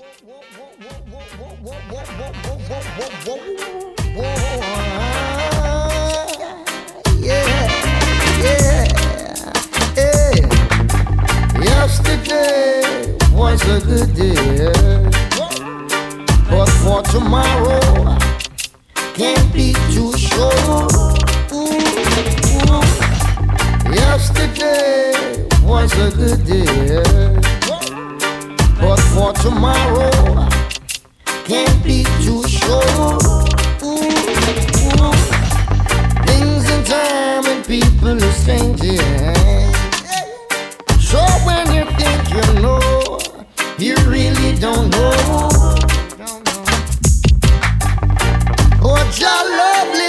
Yesterday was a good day, but for tomorrow can't be too sure. Yesterday was a good day, but for tomorrow can't be too sure. Things in time and people are changing. So when you think you know, you really don't know. Oh, your lovely